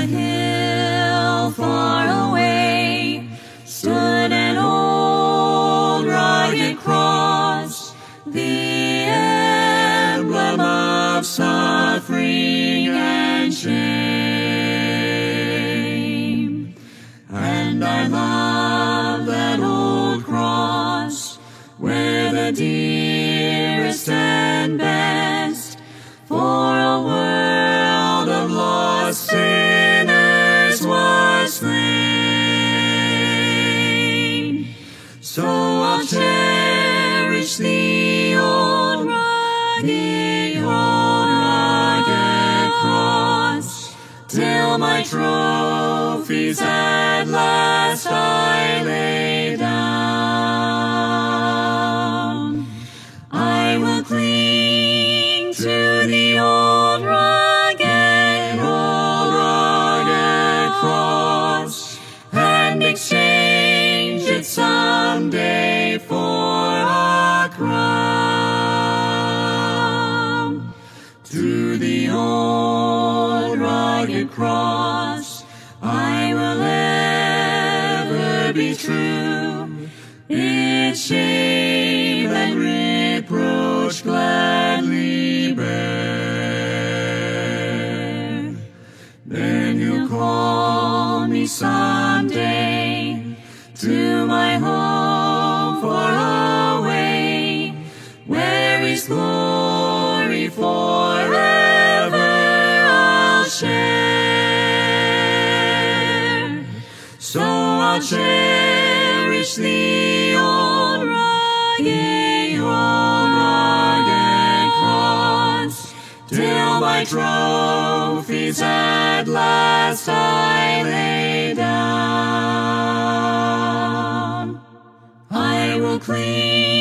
hill far away stood an old rugged cross, the emblem of suffering and shame. And I love that old cross, where the dearest and best for a world of lost sinners was slain. So I'll cherish the old rugged cross, till my trophies at last I lay down. I will cling to the old rugged cross, and exchange it someday for a crown. To the old rugged cross I will ever be true, its shame and reproach gladly bear. Then you'll call me someday to my home far away, where His glory forever I'll share. So I'll cherish the old rugged cross, till my trophies at last I lay down. I will cling